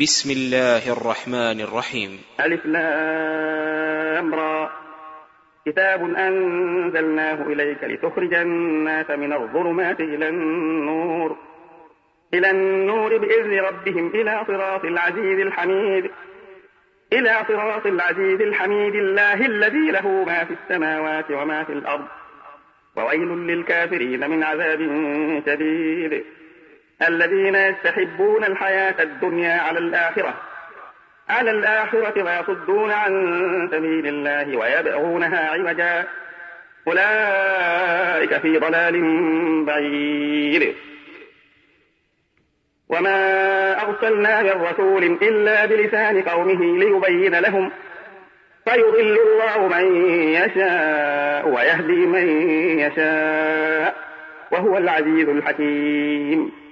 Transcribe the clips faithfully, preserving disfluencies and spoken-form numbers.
بسم الله الرحمن الرحيم. ألف لام را كتاب أنزلناه إليك لتخرج الناس من الظلمات إلى النور إلى النور بإذن ربهم إلى صراط العزيز الحميد إلى صراط العزيز الحميد الله الذي له ما في السماوات وما في الأرض وويل للكافرين من عذاب شديد. الذين يستحبون الحياة الدنيا على الآخرة على الآخرة ويصدون عن سبيل الله ويبغونها عوجا أولئك في ضلال بعيد. وما أرسلنا من رسول إلا بلسان قومه ليبين لهم فيضل الله من يشاء ويهدي من يشاء وهو العزيز الحكيم.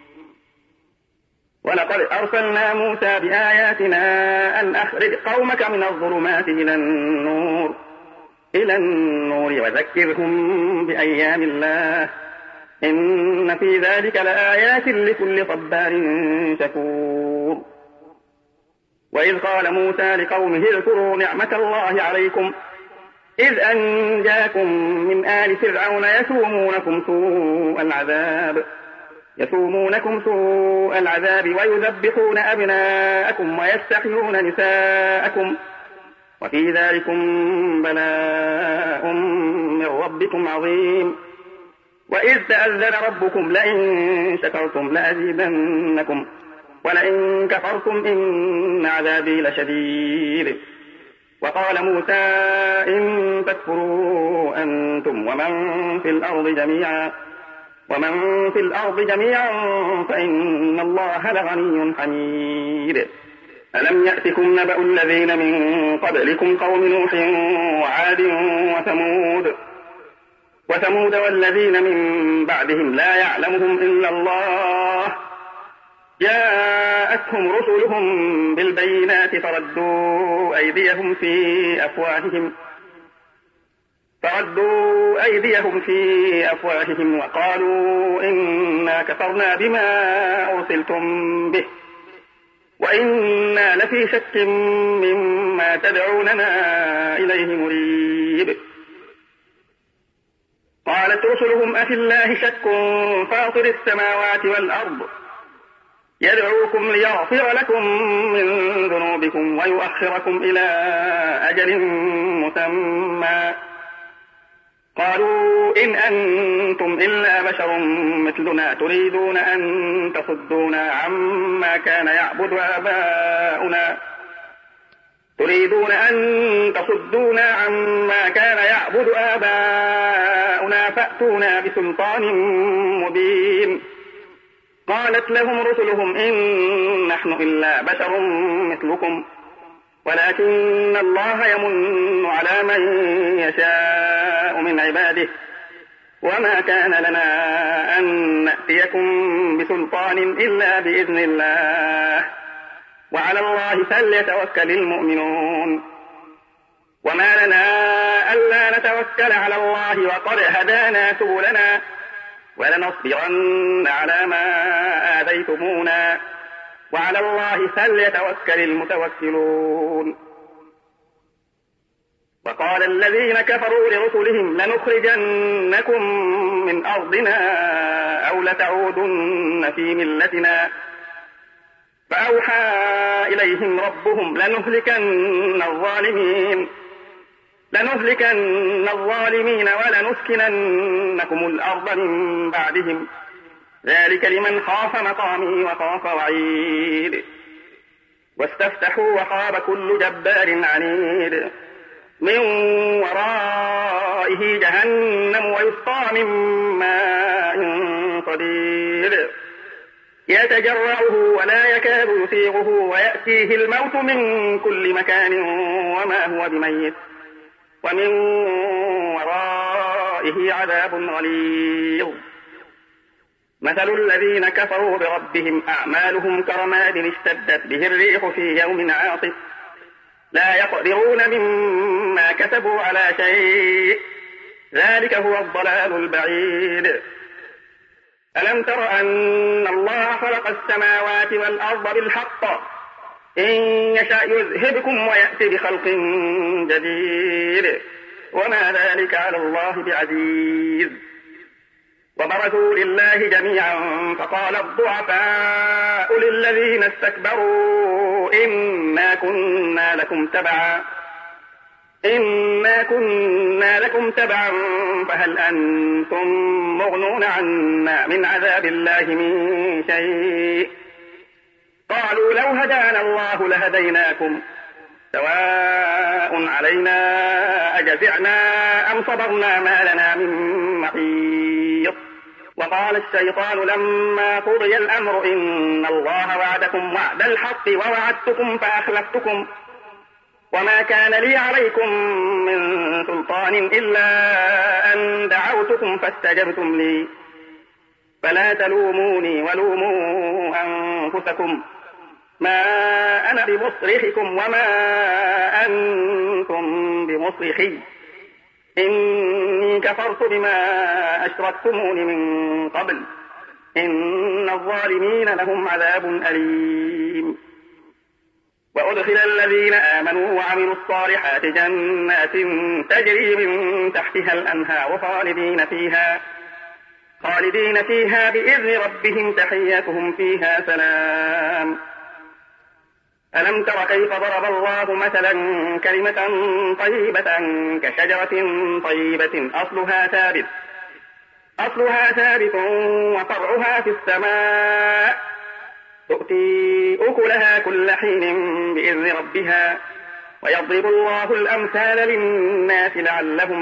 ولقد أرسلنا موسى بآياتنا أن أخرج قومك من الظلمات إلى النور إلى النور وذكرهم بأيام الله إن في ذلك لآيات لكل صبار شكور. وإذ قال موسى لقومه اذكروا نعمة الله عليكم إذ أنجاكم من آل فرعون يسومونكم سوء العذاب يسومونكم سوء العذاب ويذبحون أبناءكم ويستحيون نساءكم وفي ذلكم بلاء من ربكم عظيم. وإذ تأذن ربكم لئن شكرتم لأزيدنكم ولئن كفرتم إن عذابي لشديد. وقال موسى إن تكفروا أنتم ومن في الأرض جميعا ومن في الأرض جميعا فإن الله لغني حميد. ألم يأتكم نبأ الذين من قبلكم قوم نوح وعاد وثمود وثمود والذين من بعدهم لا يعلمهم إلا الله جاءتهم رسلهم بالبينات فردوا أيديهم في أفواههم فردوا أيديهم في أفواههم وقالوا إنا كفرنا بما أرسلتم به وإنا لفي شك مما تدعوننا إليه مريب. قالت رسلهم أفي الله شك فاطر السماوات والأرض يدعوكم ليغفر لكم من ذنوبكم ويؤخركم إلى أجل مسمى قالوا إن أنتم إلا بشر مثلنا تريدون أن تصدونا عما كان يعبد آباؤنا تريدون أن تصدونا عما كان يعبد آباؤنا فأتونا بسلطان مبين. قالت لهم رسلهم إن نحن إلا بشر مثلكم ولكن الله يمن على من يشاء من عباده وما كان لنا أن نأتيكم بسلطان إلا بإذن الله وعلى الله فليتوكل المؤمنون. وما لنا ألا نتوكل على الله وقد هدانا سبلنا ولنصبرن على ما آذيتمونا وعلى الله فليتوكل المتوكلون. وقال الذين كفروا لرسلهم لنخرجنكم من أرضنا أو لتعودن في ملتنا فأوحى إليهم ربهم لنهلكن الظالمين لنهلكن الظالمين ولنسكننكم الأرض من بعدهم ذلك لمن خاف مقامي وخاف وعيد. واستفتحوا وخاب كل جبار عنيد من ورائه جهنم ويسقى من ماء صديد يتجرعه ولا يكاد يسيغه ويأتيه الموت من كل مكان وما هو بميت ومن ورائه عذاب غليظ. مثل الذين كفروا بربهم أعمالهم كرماد اشتدت به الريح في يوم عاصف لا يقدرون مما كسبوا على شيء ذلك هو الضلال البعيد. ألم تر أن الله خلق السماوات والأرض بالحق إن يشأ يذهبكم ويأتي بخلق جديد وما ذلك على الله بعزيز. وبرزوا لله جميعا فقال الضعفاء للذين استكبروا إنا كنا لكم تبعا إنا كنا لكم تبعا فهل أنتم مغنون عنا من عذاب الله من شيء. قالوا لو هدانا الله لهديناكم سواء علينا أجزعنا أم صبرنا ما لنا من محيط. وقال الشيطان لما قضي الأمر إن الله وعدكم وعد الحق ووعدتكم فأخلفتكم وما كان لي عليكم من سلطان إلا أن دعوتكم فاستجبتم لي فلا تلوموني ولوموا أنفسكم ما أنا بمصرخكم وما أنتم بمصرخي إني كفرت بما أشركتمون من قبل إن الظالمين لهم عذاب أليم. وأدخل الذين آمنوا وعملوا الصالحات جنات تجري من تحتها الأنهار خالدين فيها خالدين فيها بإذن ربهم تحيتهم فيها سلام. ألم تر كيف ضرب الله مثلا كلمة طيبة كشجرة طيبة أصلها ثابت أصلها ثابت وفرعها في السماء تؤتي أكلها كل حين بإذن ربها ويضرب الله الأمثال للناس لعلهم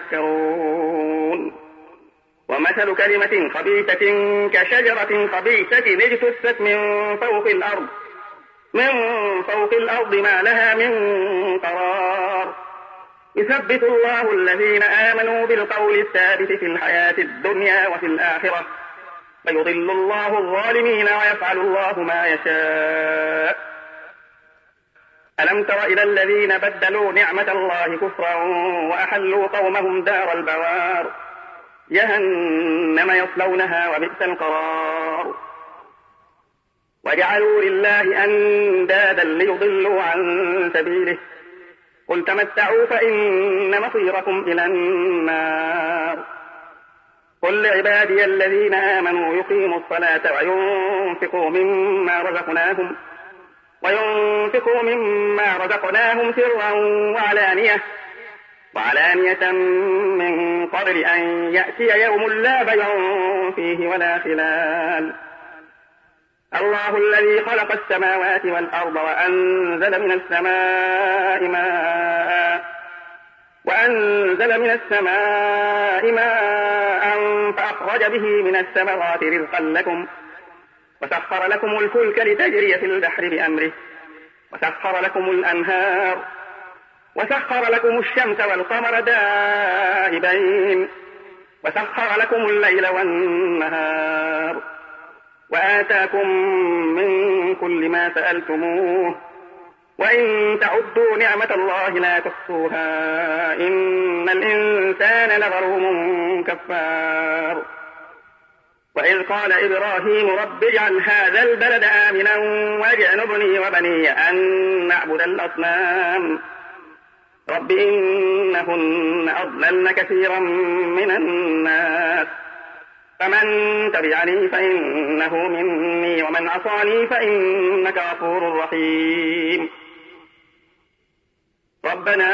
يتذكرون. ومثل كلمة خبيثة كشجرة خبيثة اجتثت من فوق الأرض من فوق الأرض ما لها من قرار يثبت الله الذين آمنوا بالقول الثابت في الحياة الدنيا وفي الآخرة فيضل الله الظالمين ويفعل الله ما يشاء. ألم تر إلى الذين بدلوا نعمة الله كفرا وأحلوا قومهم دار البوار جهنم يصلونها وبئس القرار. وجعلوا لله أندادا ليضلوا عن سبيله قل تمتعوا فإن مصيركم إلى النار. قل لعبادي الذين آمنوا يقيموا الصلاة وينفقوا مما رزقناهم وينفقوا مما رزقناهم سرا وعلانية وعلانية من قبل أن يأتي يوم لا بيع فيه ولا خلال. الله الذي خلق السماوات والأرض وأنزل من السماء ماء وأنزل من السماء ماء فأخرج به من الثمرات رزقا لكم وسخر لكم الفلك لتجري في البحر بأمره وسخر لكم الأنهار وسخر لكم الشمس والقمر دائبين وسخر لكم الليل والنهار وآتاكم من كل ما سألتموه وإن تعدوا نعمة الله لا تحصوها إن الإنسان لظلوم كفار. وإذ قال إبراهيم رب اجعل هذا البلد آمنا واجنبني وبني أن نعبد الأصنام رب إنهن أضللن كثيرا من الناس فمن تبعني فإنه مني ومن عصاني فإنك غفور رحيم. ربنا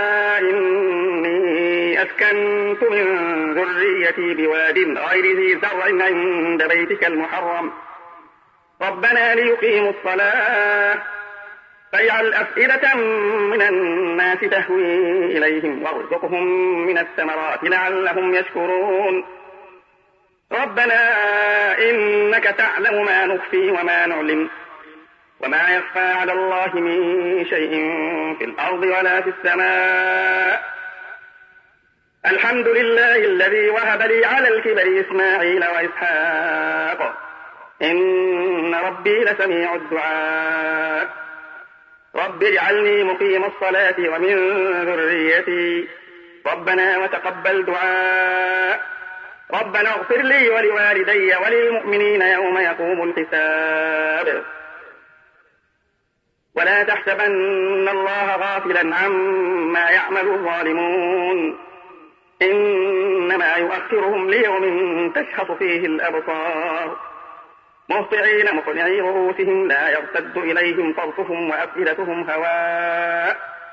إني أسكنت من ذريتي بواد غير ذي زرع عند بيتك المحرم ربنا ليقيموا الصلاة فاجعل أفئدة من الناس تهوي إليهم وارزقهم من الثمرات لعلهم يشكرون. ربنا إنك تعلم ما نخفي وما نعلن وما يخفى على الله من شيء في الأرض ولا في السماء. الحمد لله الذي وهب لي على الكبر إسماعيل وإسحاق إن ربي لسميع الدعاء. رب اجعلني مقيم الصلاة ومن ذريتي ربنا وتقبل دعاء. ربنا اغفر لي ولوالدي وللمؤمنين يوم يقوم الحساب. ولا تحسبن الله غافلا عما يعمل الظالمون إنما يؤخرهم ليوم تشخص فيه الأبصار مهطعين مقنعي رؤوسهم لا يرتد إليهم طرفهم وأفئدتهم هواء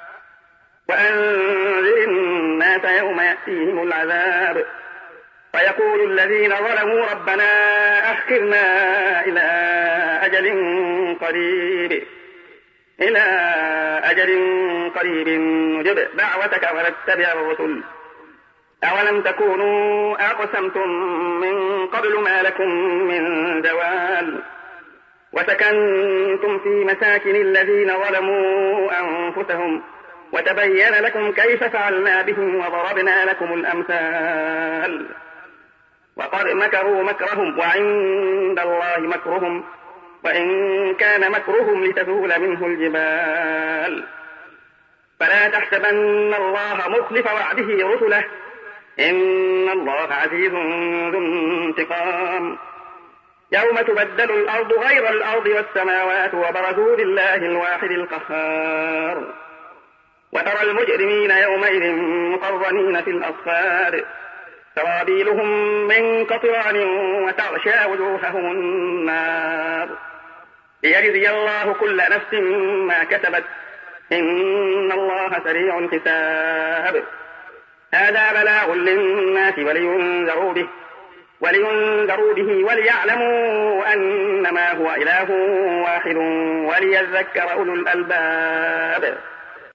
وأنذر الناس يوم يأتيهم العذاب فيقول الذين ظلموا ربنا أخرنا إلى أجل قريب إلى أجل قريب نجب دعوتك ونتبع الرسل أولم تكونوا أقسمتم من قبل ما لكم من زوال وسكنتم في مساكن الذين ظلموا أنفسهم وتبين لكم كيف فعلنا بهم وضربنا لكم الأمثال وقد مكروا مكرهم وعند الله مكرهم وإن كان مكرهم لتزول منه الجبال فلا تحسبن الله مخلف وعده رسله إن الله عزيز ذو انتقام يوم تبدل الأرض غير الأرض والسماوات وبرزوا لله الواحد القهار وترى المجرمين يومئذ مقرنين في الأصفاد سرابيلهم من قطران وتغشى وجوههم النار ليجزي الله كل نفس ما كسبت إن الله سريع الحساب هذا بلاغ للناس ولينذروا به ولينذروا به وليعلموا أنما هو إله واحد وليذكر أولو الألباب